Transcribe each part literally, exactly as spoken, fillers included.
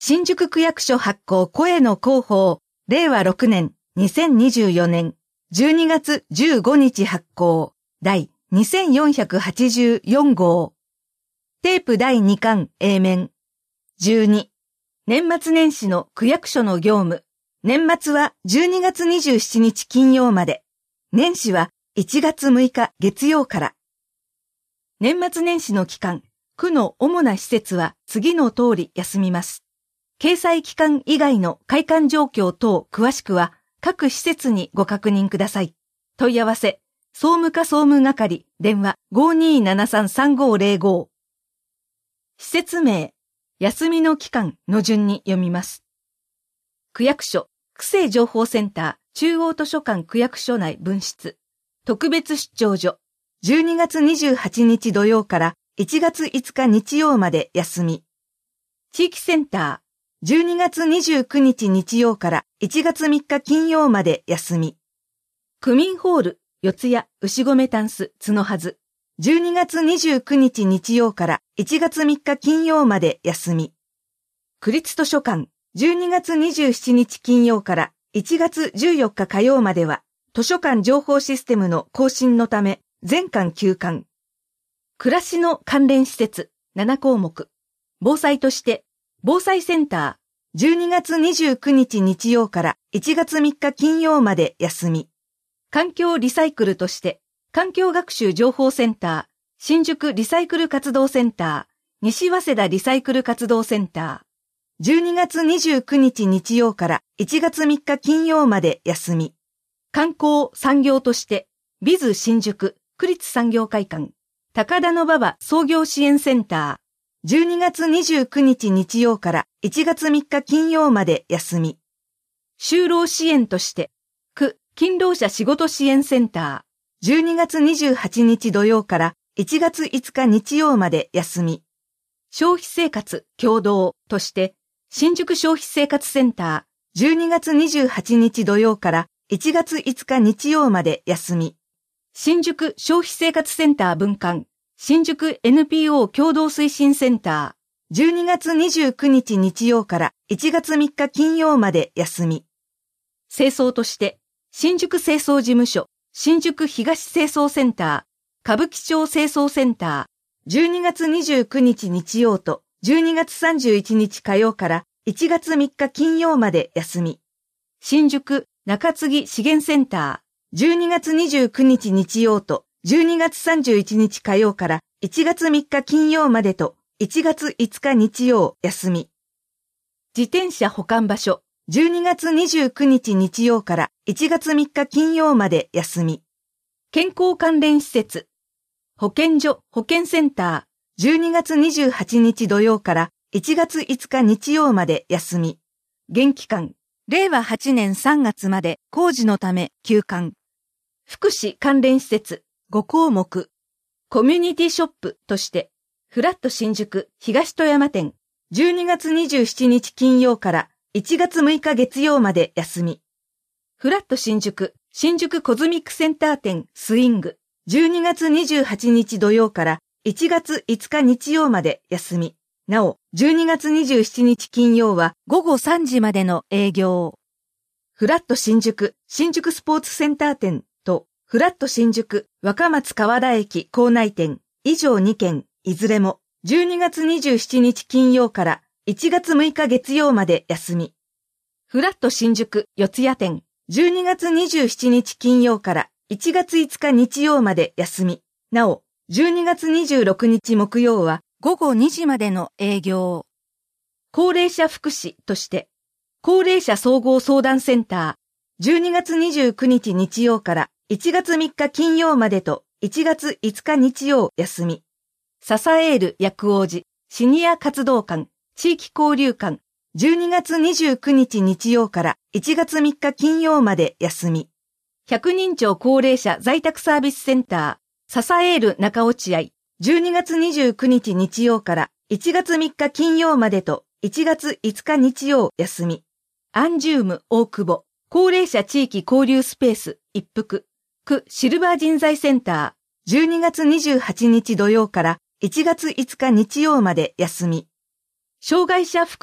新宿区役所発行声の広報、れいわろくねんにせんにじゅうよねんじゅうにがつじゅうごにち発行、第にせんよんひゃくはちじゅうよんごう。テープだいにかん A 面。じゅうに。年末年始の区役所の業務。年末はじゅうにがつにじゅうしちにち金曜まで。年始はいちがつむいか月曜から。年末年始の期間、区の主な施設は次の通り休みます。掲載期間以外の開館状況等詳しくは各施設にご確認ください。問い合わせ、総務課総務係、電話 ごーにーななさんさんごーぜろご。施設名、休みの期間の順に読みます。区役所、区政情報センター、中央図書館区役所内分室、特別出張所、じゅうにがつにじゅうはちにち土曜からいちがついつか日曜まで休み。地域センター、じゅうにがつにじゅうくにち日曜からいちがつみっか金曜まで休み。区民ホール、四谷、牛込タンス、角はず。じゅうにがつにじゅうくにち日曜からいちがつみっか金曜まで休み。区立図書館、じゅうにがつにじゅうしちにち金曜からいちがつじゅうよっか火曜までは、図書館情報システムの更新のため、全館休館。暮らしの関連施設、ななこうもく。防災として、防災センター、じゅうにがつにじゅうくにち日曜からいちがつみっか金曜まで休み。環境リサイクルとして、環境学習情報センター、新宿リサイクル活動センター、西早稲田リサイクル活動センター、じゅうにがつにじゅうくにち日曜からいちがつみっか金曜まで休み。観光産業として、ビズ新宿区立産業会館、高田馬場創業支援センター、じゅうにがつにじゅうくにち日曜からいちがつみっか金曜まで休み。就労支援として、区勤労者仕事支援センター、じゅうにがつにじゅうはちにち土曜からいちがついつか日曜まで休み。消費生活協同として、新宿消費生活センター、じゅうにがつにじゅうはちにち土曜からいちがついつか日曜まで休み。新宿消費生活センター分館、新宿 エヌピーオー 共同推進センター、じゅうにがつにじゅうくにち日曜からいちがつみっか金曜まで休み。清掃として、新宿清掃事務所、新宿東清掃センター、歌舞伎町清掃センター、じゅうにがつにじゅうくにち日曜とじゅうにがつさんじゅういちにち火曜からいちがつみっか金曜まで休み。新宿中継ぎ資源センター、じゅうにがつにじゅうくにち日曜とじゅうにがつさんじゅういちにち火曜からいちがつみっか金曜までといちがついつか日曜休み。自転車保管場所、じゅうにがつにじゅうくにち日曜からいちがつみっか金曜まで休み。健康関連施設、保健所保健センター、じゅうにがつにじゅうはちにち土曜からいちがついつか日曜まで休み。現期間、れいわはちねんさんがつまで工事のため休館。福祉関連施設ごこうもく。コミュニティショップとして、フラット新宿東戸山店、じゅうにがつにじゅうしちにち金曜からいちがつむいか月曜まで休み。フラット新宿新宿コズミックセンター店スイング、じゅうにがつにじゅうはちにち土曜からいちがついつか日曜まで休み。なお、じゅうにがつにじゅうしちにち金曜はごごさんじまでの営業。フラット新宿新宿スポーツセンター店とフラット新宿若松河田駅構内店以上にけん、いずれもじゅうにがつにじゅうしちにち金曜からいちがつむいか月曜まで休み。フラット新宿四谷店、じゅうにがつにじゅうしちにち金曜からいちがついつか日曜まで休み。なお、じゅうにがつにじゅうろくにち木曜はごごにじまでの営業。高齢者福祉として、高齢者総合相談センター、じゅうにがつにじゅうくにち日曜からいちがつみっか金曜までといちがついつか日曜休み。ササエール薬王子シニア活動館、地域交流館、じゅうにがつにじゅうくにち日曜からいちがつみっか金曜まで休み。ひゃくにんちょう高齢者在宅サービスセンター、ササエール中落合、じゅうにがつにじゅうくにち日曜からいちがつみっか金曜までといちがついつか日曜休み。アンジューム大久保、高齢者地域交流スペース一服、区シルバー人材センター、じゅうにがつにじゅうはちにち土曜からいちがついつか日曜まで休み。障害者福祉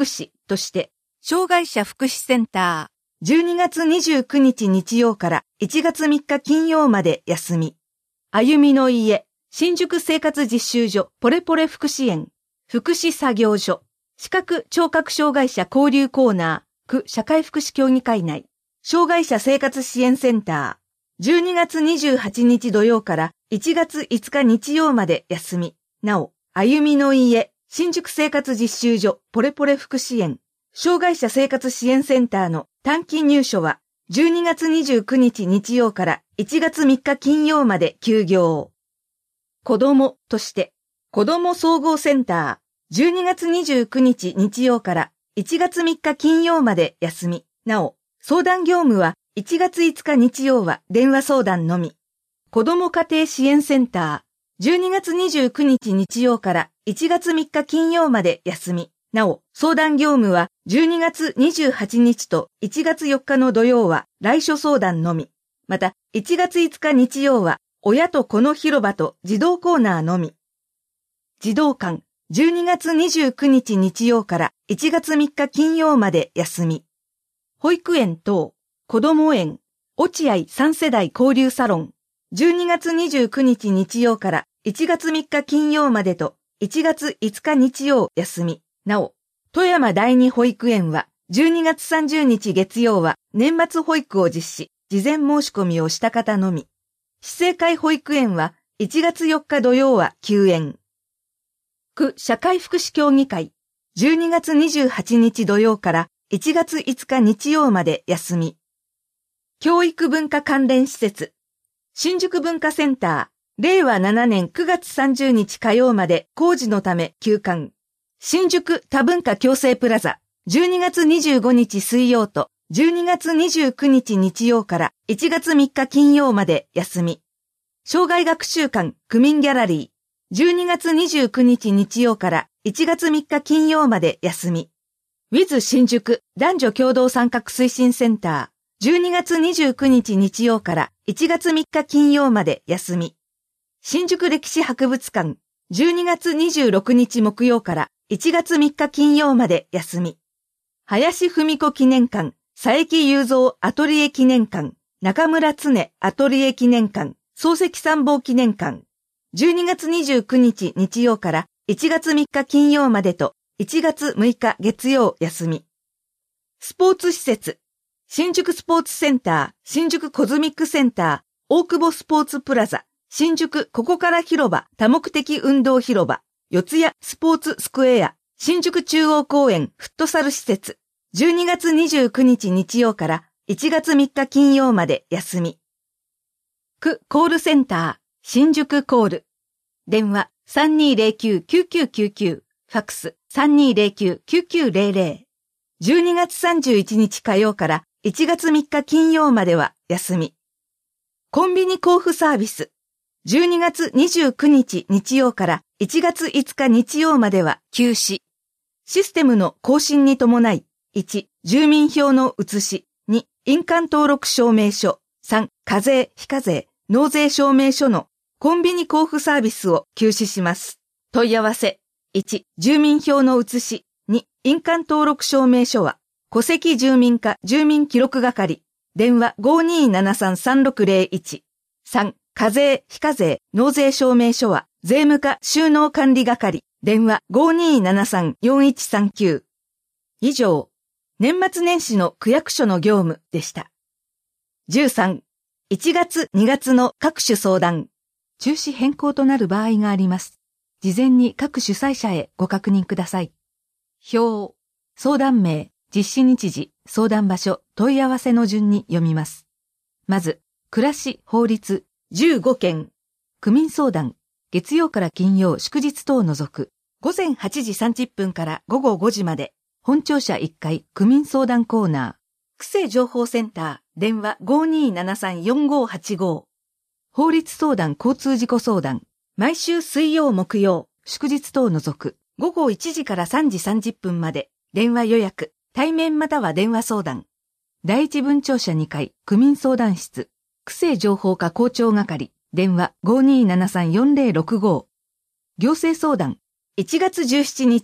として、障害者福祉センター、じゅうにがつにじゅうくにち日曜からいちがつみっか金曜まで休み。歩みの家、新宿生活実習所ポレポレ福祉園、福祉作業所、視覚聴覚障害者交流コーナー、区社会福祉協議会内、障害者生活支援センター、じゅうにがつにじゅうはちにち土曜からいちがついつか日曜まで休み。なお、歩みの家、新宿生活実習所ポレポレ福祉園、障害者生活支援センターの短期入所はじゅうにがつにじゅうくにち日曜からいちがつみっか金曜まで休業。子どもとして、子ども総合センター、じゅうにがつにじゅうくにち日曜からいちがつみっか金曜まで休み。なお、相談業務はいちがついつか日曜は電話相談のみ。子ども家庭支援センター、じゅうにがつにじゅうくにち日曜からいちがつみっか金曜まで休み。なお、相談業務はじゅうにがつにじゅうはちにちといちがつよっかの土曜は来所相談のみ。また、いちがついつか日曜は親と子の広場と児童コーナーのみ。児童館、じゅうにがつにじゅうくにち日曜からいちがつみっか金曜まで休み。保育園等、子ども園、落合さん世代交流サロン、じゅうにがつにじゅうくにち日曜からいちがつみっか金曜までといちがついつか日曜休み。なお、富山第二保育園はじゅうにがつさんじゅうにち月曜は年末保育を実施、事前申し込みをした方のみ。市政会保育園はいちがつよっか土曜は休園。区社会福祉協議会、じゅうにがつにじゅうはちにち土曜からいちがついつか日曜まで休み。教育文化関連施設、新宿文化センター、れいわななねんくがつさんじゅうにち火曜まで工事のため休館。新宿多文化共生プラザ、じゅうにがつにじゅうごにち水曜とじゅうにがつにじゅうくにち日曜からいちがつみっか金曜まで休み。障害学習館区民ギャラリー、じゅうにがつにじゅうくにち日曜からいちがつみっか金曜まで休み。ウィズ 新宿男女共同参画推進センター、じゅうにがつにじゅうくにち日曜からいちがつみっか金曜まで休み。新宿歴史博物館、じゅうにがつにじゅうろくにち木曜からいちがつみっか金曜まで休み。林文子記念館、佐伯雄三アトリエ記念館、中村常アトリエ記念館、漱石参謀記念館。じゅうにがつにじゅうくにち日曜からいちがつみっか金曜までといちがつむいか月曜休み。スポーツ施設、新宿スポーツセンター、新宿コズミックセンター、大久保スポーツプラザ、新宿ここから広場多目的運動広場、四谷スポーツスクエア、新宿中央公園フットサル施設、じゅうにがつにじゅうくにち日曜からいちがつみっか金曜まで休み。区コールセンター、新宿コール。電話 さんにーぜろきゅう きゅうきゅうきゅうきゅう、ファックス さんにーぜろきゅう きゅうきゅうぜろぜろ。じゅうにがつさんじゅういちにち火曜からいちがつみっか金曜までは休み。コンビニ交付サービス。じゅうにがつにじゅうくにち日曜からいちがついつか日曜までは休止。システムの更新に伴い、いち、住民票の写し、に、印鑑登録証明書、さん、課税、非課税、納税証明書のコンビニ交付サービスを休止します。問い合わせ、いち、住民票の写し、に、印鑑登録証明書は、戸籍住民課住民記録係、電話 ごーにーななさんさんろくぜろいち、さん、課税、非課税、納税証明書は、税務課収納管理係、電話 ごーにーななさんよんいちさんきゅう。以上、年末年始の区役所の業務でした。じゅうさん、いちがつにがつの各種相談。中止変更となる場合があります。事前に各主催者へご確認ください。表、相談名、実施日時、相談場所、問い合わせの順に読みます。まず、暮らし、法律、じゅうごけん。区民相談、月曜から金曜、祝日等を除く、ごぜんはちじさんじゅっぷんからごごごじまで、本庁舎いっかい、区民相談コーナー、区政情報センター、電話 ごーにーななさんよんごーはちご。法律相談交通事故相談、毎週水曜木曜、祝日等を除く、ごごいちじからさんじさんじゅっぷんまで、電話予約、対面または電話相談。第一分庁舎にかい、区民相談室、区政情報課校長係、電話 ごーにーななさんよんぜろろくご。行政相談、いちがつじゅうしちにち、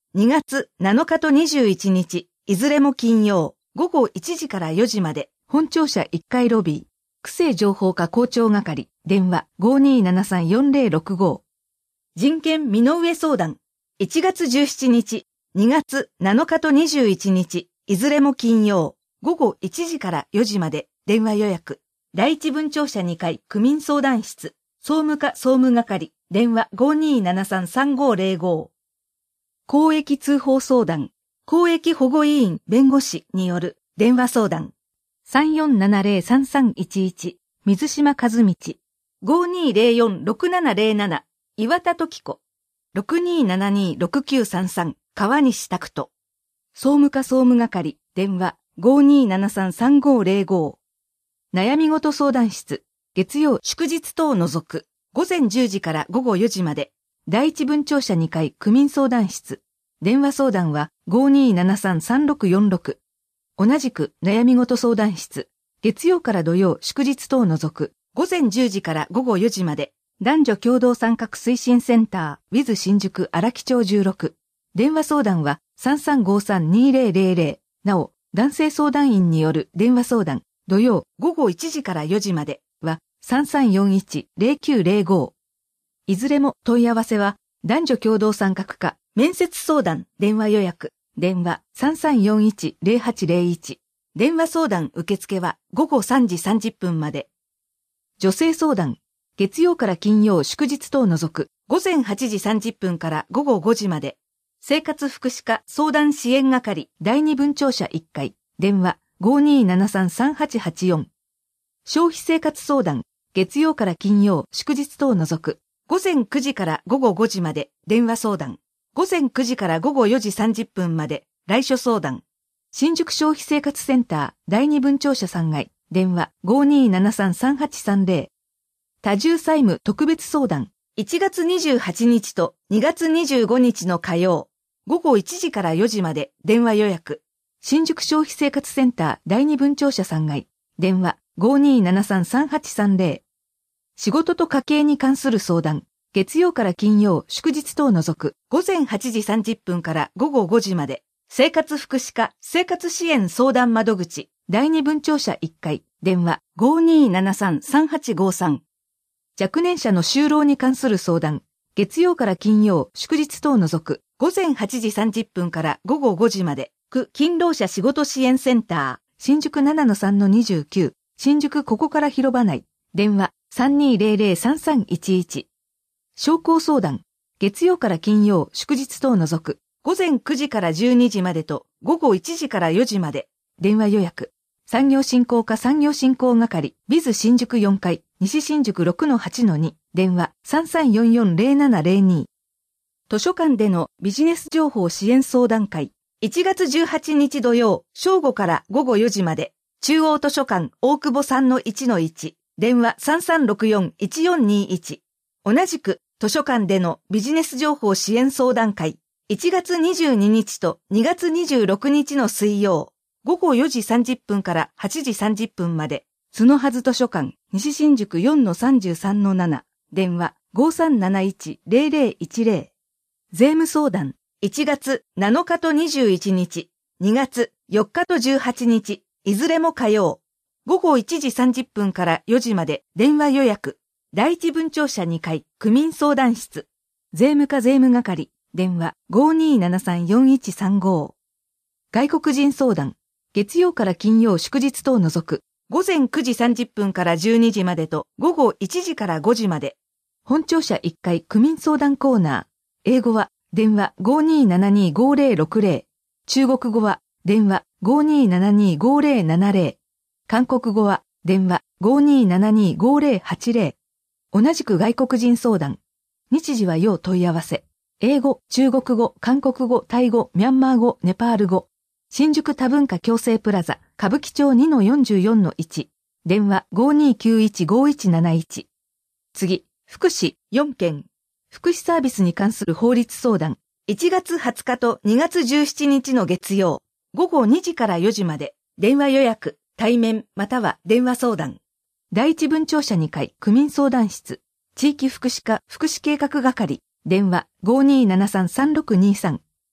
にがつなのかとにじゅういちにち、いずれも金曜、ごごいちじからよじまで、本庁舎いっかいロビー、区政情報課校長係、電話 ごーにーななさんよんぜろろくご。人権身の上相談、いちがつじゅうしちにち、にがつなのかとにじゅういちにち、いずれも金曜、ごごいちじからよじまで、電話予約、第一分庁舎にかい区民相談室、総務課総務係、電話 ごーにーななさんさんごーぜろご。公益通報相談、公益保護委員弁護士による電話相談、さんよんななぜろさんさんいちいち、水島和道、ごーにーぜろよんろくななぜろなな、岩田時子、ろくにーななにーろくきゅうさんさん、川西拓人。総務課総務係、電話 ごーにーななさんさんごーぜろご。悩み事相談室、月曜祝日等を除く、ごぜんじゅうじからごごよじまで、第一分庁舎にかい区民相談室、電話相談は ごーにーななさんさんろくよんろく。同じく悩み事相談室、月曜から土曜祝日等を除く、ごぜんじゅうじからごごよじまで、男女共同参画推進センター、ウィズ 新宿荒木町じゅうろく。電話相談は さんさんごさんにぜろぜろぜろ。なお、男性相談員による電話相談、土曜ごごいちじからよじまでは さんさんよんいちぜろきゅうぜろご。いずれも問い合わせは、男女共同参画課、面接相談、電話予約、電話 さんさんよんいちぜろはちぜろいち。電話相談受付はごごさんじさんじゅっぷんまで。女性相談、月曜から金曜祝日等を除く、ごぜんはちじさんじゅっぷんからごごごじまで。生活福祉課相談支援係第二分庁舎いっかい、電話 ごーにーななさんさんはちはちよん。消費生活相談、月曜から金曜祝日等を除く、ごぜんくじからごごごじまで電話相談、ごぜんくじからごごよじさんじゅっぷんまで来所相談。新宿消費生活センター第二分庁舎さんがい、電話 ごーにーななさんさんはちさんぜろ。多重債務特別相談、いちがつにじゅうはちにちとにがつにじゅうごにちの火曜、ごごいちじからよじまで電話予約。新宿消費生活センター第二分庁舎さんがい、電話 ごーにーななさんさんはちさんぜろ。仕事と家計に関する相談、月曜から金曜祝日等を除く、ごぜんはちじさんじゅっぷんからごごごじまで、生活福祉課生活支援相談窓口第二分庁舎いっかい、電話 ごーにーななさんさんはちごさん。若年者の就労に関する相談、月曜から金曜祝日等を除く、ごぜんはちじさんじゅっぷんからごごごじまで、区勤労者仕事支援センター、新宿 ななのさんのにじゅうきゅう、新宿ここから広場内、電話 さんにーぜろぜろさんさんいちいち。商工相談、月曜から金曜祝日等を除く、ごぜんくじからじゅうにじまでとごごいちじからよじまで、電話予約。産業振興課産業振興係、ビズ新宿よんかい、西新宿 ろくのはちのに、電話 さんさんよんよんぜろななぜろに。図書館でのビジネス情報支援相談会、いちがつじゅうはちにち土曜、正午からごごよじまで、中央図書館大久保 さんのいちのいち、電話 さんさんろくよんいちよんにいち。同じく図書館でのビジネス情報支援相談会、いちがつにじゅうににちとにがつにじゅうろくにちの水曜、ごごよじさんじゅっぷんからはちじさんじゅっぷんまで、角はず図書館西新宿 よんのさんじゅうさんのなな、電話 ごさんなないちぜろぜろいちぜろ。税務相談、いちがつなのかとにじゅういちにち、にがつよっかとじゅうはちにち、いずれも火曜、ごごいちじさんじゅっぷんからよじまで電話予約、第一分庁舎にかい区民相談室、税務課税務係、電話 ごーにーななさんよんいちさんご。外国人相談、月曜から金曜祝日等を除く、ごぜんくじさんじゅっぷんからじゅうにじまでとごごいちじからごじまで。本庁舎いっかい区民相談コーナー。英語は電話 ごーにーななにーごーぜろろくぜろ。中国語は電話 ごーにーななにーごーぜろななぜろ。韓国語は電話 ごーにーななにーごーぜろはちぜろ。同じく外国人相談。日時は要問い合わせ。英語、中国語、韓国語、タイ語、ミャンマー語、ネパール語。新宿多文化共生プラザ、歌舞伎町 にのよんじゅうよんのいち。電話 ごーにーきゅういちごーいちなないち。次、福祉よんけん。福祉サービスに関する法律相談。いちがつはつかとにがつじゅうしちにちの月曜、ごごにじからよじまで、電話予約、対面または電話相談。第一分庁舎にかい区民相談室、地域福祉課福祉計画係、電話 ごーにーななさんさんろくにさん。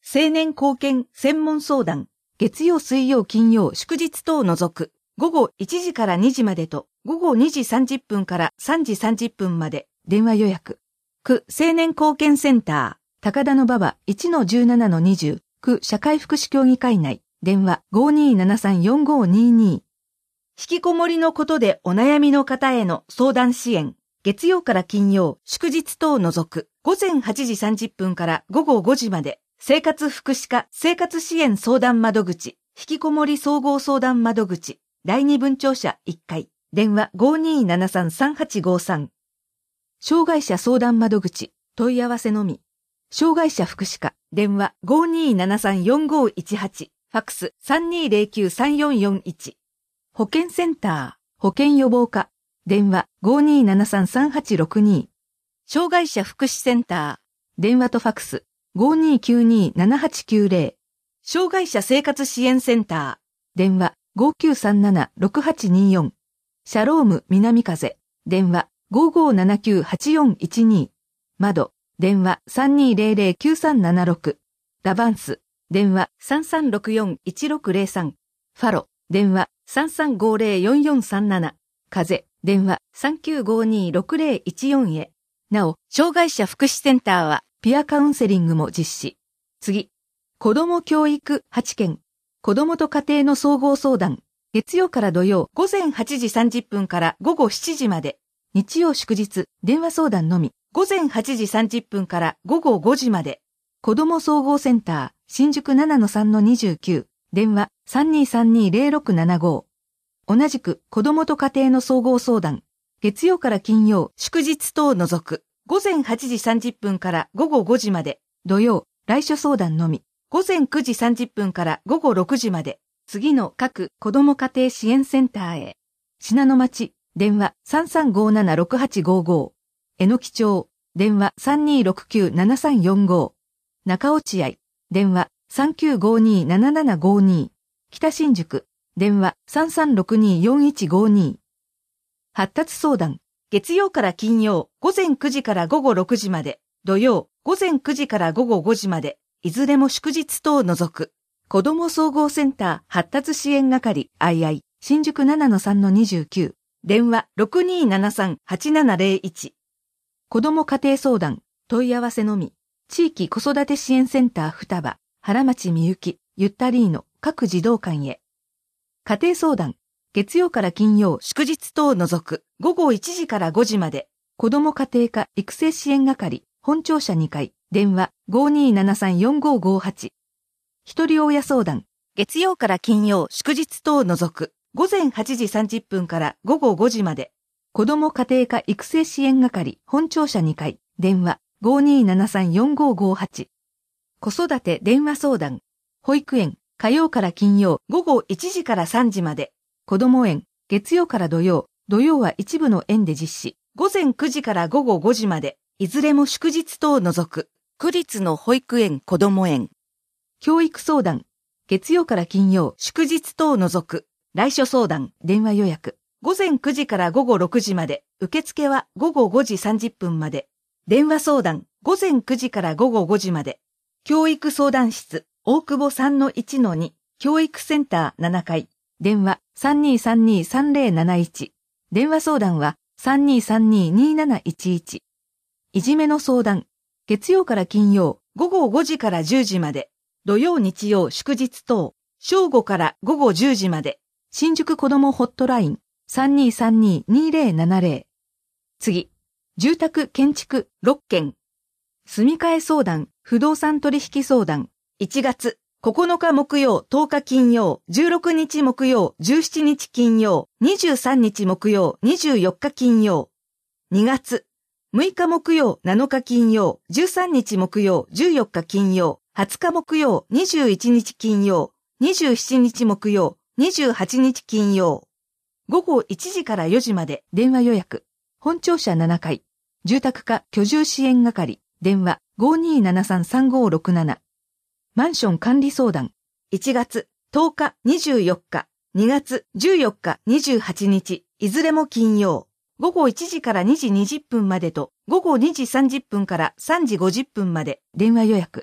青年貢献専門相談、月曜水曜金曜祝日等を除く、午後いちじからにじまでと、午後にじさんじゅっぷんからさんじさんじゅっぷんまで、電話予約。区青年貢献センター、高田馬場 いちのじゅうななのにじゅう、区社会福祉協議会内、電話 ごーにーななさんよんごーにーにー。引きこもりのことでお悩みの方への相談支援。月曜から金曜、祝日等を除く、午前はちじさんじゅっぷんから午後ごじまで、生活福祉課生活支援相談窓口、引きこもり総合相談窓口、だいに分庁舎いっかい、電話 ごーにーななさんさんはちごーさん。障害者相談窓口、問い合わせのみ。障害者福祉課、電話 ごーにーななさんよんごーいちはち、ファックス さんにーぜろきゅうさんよんよんいち。保健センター、保健予防課、電話 ごーにーななさんさんはちろくにー。障害者福祉センター、電話とファックス ごーにーきゅうにーななはちきゅうぜろ。障害者生活支援センター、電話 ごーきゅうさんななろくはちにーよん。シャローム南風、電話 ごーごーななきゅうはちよんいちにー。窓、電話 さんにーぜろぜろきゅうさんななろく。ラバンス、電話 さんさんろくよんいちろくぜろさん。ファロ、電話 さんさんごーぜろよんよんさんなな。風、電話 さんきゅうごーにーろくぜろいちよん へ。なお、障害者福祉センターは、ピアカウンセリングも実施。次。子ども教育はちけん。子どもと家庭の総合相談。月曜から土曜、午前はちじさんじゅっぷんから午後しちじまで。日曜祝日、電話相談のみ。午前はちじさんじゅっぷんから午後ごじまで。子ども総合センター、新宿 ななのさんのにじゅうきゅう。電話 さんにーさんにーぜろろくななご。同じく、子どもと家庭の総合相談。月曜から金曜、祝日等を除く。午前はちじさんじゅっぷんから午後ごじまで。土曜、来所相談のみ。午前くじさんじゅっぷんから午後ろくじまで。次の各子ども家庭支援センターへ。信濃町、電話 さんさんごーななろくはちごーご。えのき町、電話 さんにーろくきゅうななさんよんご。中落合、電話 さんきゅうごーにーななななごーに。北新宿、電話 さんさんろくにーよんいちごーに。発達相談。月曜から金曜、午前くじから午後ろくじまで。土曜、午前くじから午後ごじまで。いずれも祝日等を除く。子ども総合センター発達支援係 アイアイ 新宿 ななのさんのにじゅうきゅう。電話 ろくにーななさんはちななぜろいち。子ども家庭相談、問い合わせのみ。地域子育て支援センター双葉、原町みゆき、ゆったりーの各児童館へ。家庭相談、月曜から金曜祝日等を除く。午後いちじからごじまで。子ども家庭科育成支援係、本庁舎にかい、電話 ごーにーななさんよんごーごーはち。一人親相談。月曜から金曜祝日等を除く。午前はちじさんじゅっぷんから午後ごじまで。子ども家庭科育成支援係、本庁舎にかい、電話 ごーにーななさんよんごーごーはち。子育て電話相談。保育園、火曜から金曜午後いちじからさんじまで。子ども園、月曜から土曜、土曜は一部の園で実施。午前くじから午後ごじまで。いずれも祝日等を除く。区立の保育園子ども園。教育相談。月曜から金曜、祝日等を除く。来所相談、電話予約。午前くじから午後ろくじまで。受付は午後ごじさんじゅっぷんまで。電話相談、午前くじから午後ごじまで。教育相談室、大久保 さんのいちのに。教育センターななかい。電話 さんにーさんにーさんぜろなないち。電話相談は さんにーさんにーにーなないちいち。いじめの相談。月曜から金曜、午後ごじからじゅうじまで。土曜日曜祝日等。正午から午後じゅうじまで。新宿子どもホットライン。さんにーさんにーにーぜろななぜろ。次。住宅建築ろっけん。住み替え相談、不動産取引相談。いちがつ、ここのか木曜、とおか金曜、じゅうろくにち木曜、じゅうしちにち金曜、にじゅうさんにち木曜、にじゅうよっか金曜。にがつ、むいか木曜、なのか金曜、じゅうさんにち木曜、じゅうよっか金曜、はつか木曜、にじゅういちにち金曜、にじゅうしちにち木曜、にじゅうはちにち金曜。午後いちじからよじまで電話予約。本庁舎ななかい。住宅課居住支援係。電話 ごーにーななさんさんごーろくなな。マンション管理相談。いちがつとおかにじゅうよっか、にがつじゅうよっかにじゅうはちにち、いずれも金曜。午後いちじからにじにじゅっぷんまでと午後にじさんじゅっぷんからさんじごじゅっぷんまで電話予約。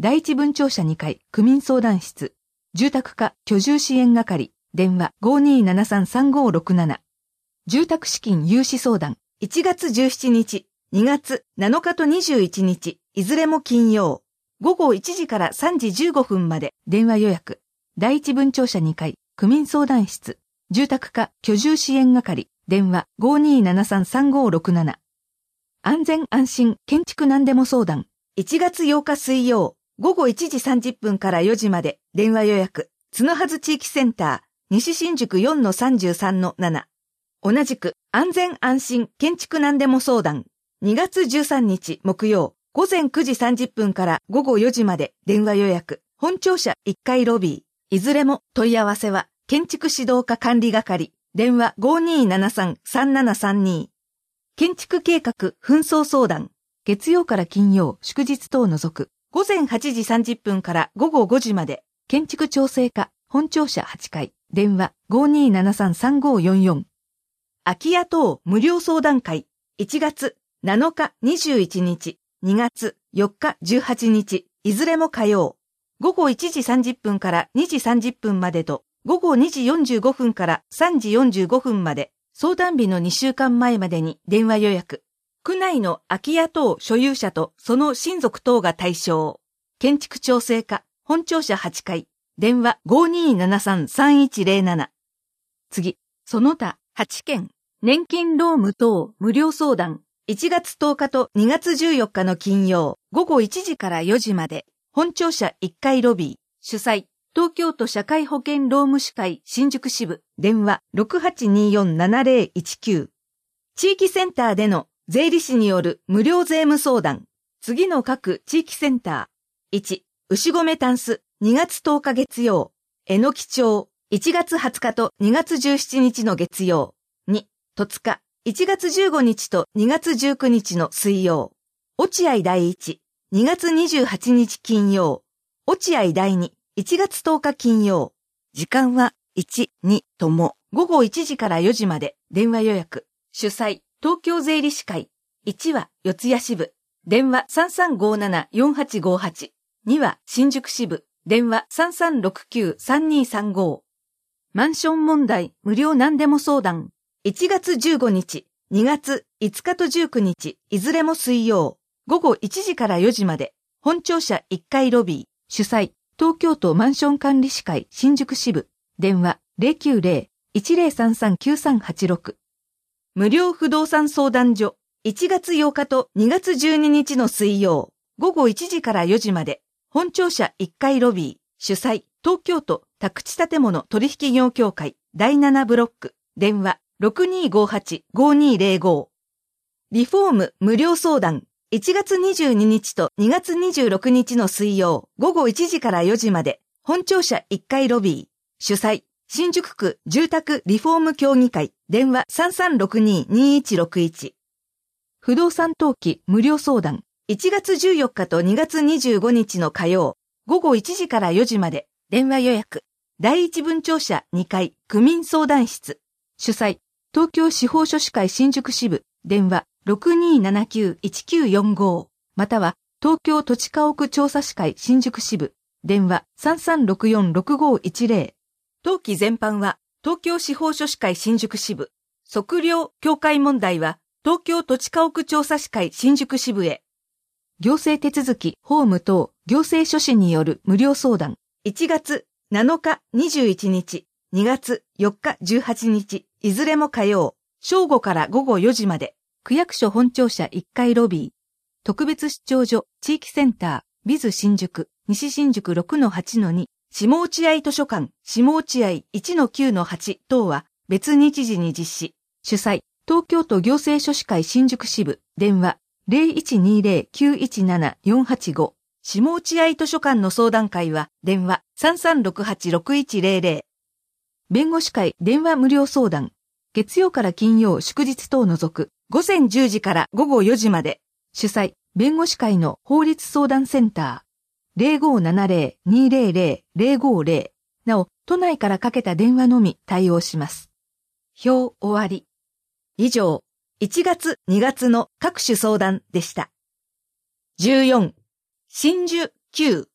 第一文庁舎にかい区民相談室、住宅課居住支援係、電話 ごーにーななさんさんごーろくなな。住宅資金融資相談、いちがつじゅうしちにち、にがつなのかとにじゅういちにち、いずれも金曜、ごごいちじからさんじじゅうごふんまで電話予約、第一文庁舎にかい区民相談室、住宅課居住支援係、電話 ごーにーななさんさんごーろくなな。安全安心建築何でも相談、いちがつようか水曜、ごごいちじさんじゅっぷんからよじまで電話予約、角はず地域センター、西新宿 よんのさんじゅうさんのなな。同じく安全安心建築何でも相談、にがつじゅうさんにち木曜、ごぜんくじさんじゅっぷんからごごよじまで電話予約、本庁舎いっかいロビー、いずれも問い合わせは建築指導課管理係、電話 ごーにーななさんさんななさんに。建築計画紛争相談、月曜から金曜祝日等を除く、ごぜんはちじさんじゅっぷんからごごごじまで、建築調整課本庁舎はちかい、電話 ごーにーななさんさんごーよんよん。空き家等無料相談会、いちがつなのかにじゅういちにち、にがつよっかじゅうはちにち、いずれも火曜、ごごいちじさんじゅっぷんからにじさんじゅっぷんまでと、ごごにじよんじゅうごふんからさんじよんじゅうごふんまで、相談日のにしゅうかんまえまでに電話予約。区内の空き家等所有者とその親族等が対象。建築調整課本庁舎はちかい、電話 ごーにーななさんさんいちぜろなな。次、その他はちけん、年金労務等無料相談。いちがつとおかとにがつじゅうよっかの金曜、ごごいちじからよじまで、本庁舎いっかいロビー、主催、東京都社会保険労務士会新宿支部、電話 ろくはちにーよんななぜろいちきゅう。地域センターでの税理士による無料税務相談。次の各地域センター。いち、牛込タンス、にがつとおか月曜、えのき町、いちがつはつかとにがつじゅうしちにちの月曜。に、戸塚、いちがつじゅうごにちとにがつじゅうくにちの水曜。落合第一、にがつにじゅうはちにち金曜。落合第二、いちがつとおか金曜。時間はいち、にともごごいちじからよじまで電話予約。主催、東京税理士会。いちは四谷支部。電話 さんさんごーななよんはちごはち。には新宿支部。電話 さんさんろくきゅうさんにーさんご。マンション問題無料何でも相談。いちがつじゅうごにち、にがついつかとじゅうくにち、いずれも水曜。ごごいちじからよじまで。本庁舎いっかいロビー。主催、東京都マンション管理士会新宿支部。電話 ゼロきゅうゼロ いちゼロさんさん きゅうさんはちろく。無料不動産相談所。いちがつようかとにがつじゅうににちの水曜。ごごいちじからよじまで。本庁舎いっかいロビー。主催、東京都宅地建物取引業協会だいななブロック。電話 ろくにーごはちごにーぜろご。リフォーム無料相談。いちがつにじゅうににちとにがつにじゅうろくにちの水曜。ごごいちじからよじまで。本庁舎いっかいロビー。主催、新宿区住宅リフォーム協議会。電話 さんさんろくにーにーいちろくいち。不動産登記無料相談。いちがつじゅうよっかとにがつにじゅうごにちの火曜。ごごいちじからよじまで。電話予約。第一文庁舎にかい区民相談室。主催、東京司法書士会新宿支部。電話 ろくにーななきゅういちきゅうよんご。または東京土地家屋調査士会新宿支部。電話 さんさんろくよんろくごいちぜろ。登記全般は東京司法書士会新宿支部。測量協会問題は東京土地家屋調査士会新宿支部へ。行政手続き、法務等、行政書士による無料相談。いちがつなのかにじゅういちにち、にがつよっかじゅうはちにち、いずれも火曜、正午からごごよじまで。区役所本庁舎いっかいロビー。特別出張所、地域センター、ビズ新宿、西新宿 ろくのはちのに、下落合図書館、下落合 いちのきゅうのはち等は別日時に実施。主催、東京都行政書士会新宿支部。電話 ゼロいちにゼロきゅういちななよんはちご。下落合図書館の相談会は電話 さんさんろくはちろくいちゼロゼロ。弁護士会電話無料相談。月曜から金曜祝日等を除くごぜんじゅうじからごごよじまで。主催、弁護士会の法律相談センター。ゼロごななゼロにゼロゼロゼロごゼロ。なお、都内からかけた電話のみ対応します。表終わり。以上、いちがつにがつの各種相談でした。じゅうよん、真珠きゅう。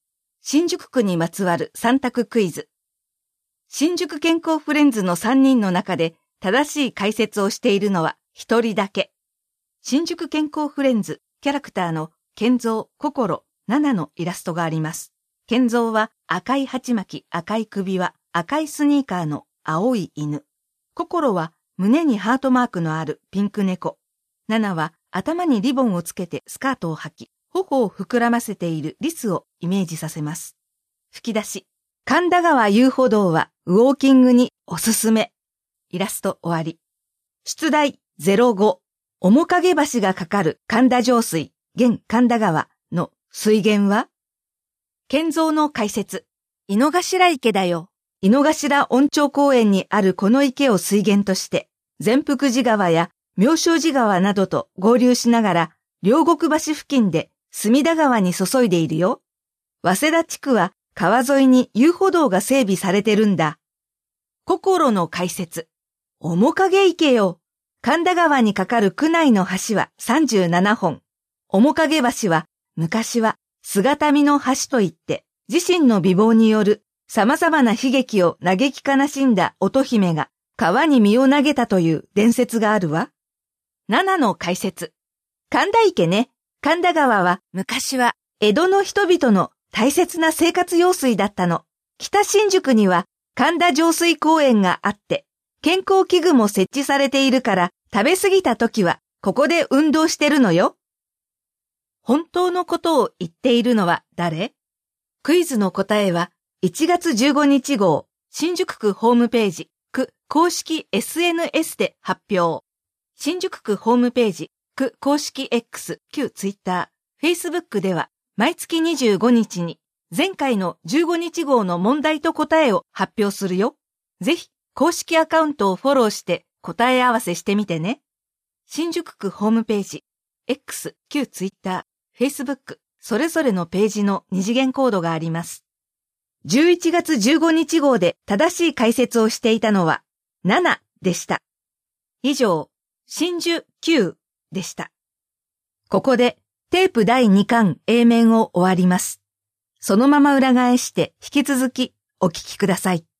新宿区にまつわるさん択クイズ。新宿健康フレンズのさんにんの中で正しい解説をしているのはひとりだけ。新宿健康フレンズキャラクターの健三、心、ナナのイラストがあります。健三は赤い鉢巻き、赤い首輪、赤いスニーカーの青い犬。心は胸にハートマークのあるピンク猫。ナナは頭にリボンをつけてスカートを履き、頬を膨らませているリスをイメージさせます。吹き出し。神田川遊歩道はウォーキングにおすすめ。イラスト終わり。出題ゼロご。面影橋がかかる神田上水、現神田川の水源は？健三の解説。井の頭池だよ。井の頭温町公園にあるこの池を水源として、善福寺川や妙正寺川などと合流しながら、両国橋付近で隅田川に注いでいるよ。早稲田地区は川沿いに遊歩道が整備されてるんだ。心の解説。面影池よ。神田川に架かる区内の橋はさんじゅうななほん。面影橋は昔は姿見の橋といって、自身の美貌による様々な悲劇を嘆き悲しんだ乙姫が川に身を投げたという伝説があるわ。ななの解説。神田池ね。神田川は昔は江戸の人々の大切な生活用水だったの。北新宿には神田上水公園があって、健康器具も設置されているから食べ過ぎた時はここで運動してるのよ。本当のことを言っているのは誰？クイズの答えはいちがつじゅうごにち号、新宿区ホームページ、区公式 エスエヌエス で発表。新宿区ホームページ、区公式 X、旧ツイッター、Facebook では毎月にじゅうごにちに前回のじゅうごにち号の問題と答えを発表するよ。ぜひ公式アカウントをフォローして答え合わせしてみてね。新宿区ホームページ、X、旧ツイッター、Facebook、それぞれのページの二次元コードがあります。じゅういちがつじゅうごにち号で正しい解説をしていたのはななでした。以上、真珠きゅうでした。ここでテープだいにかん A 面を終わります。そのまま裏返して引き続きお聞きください。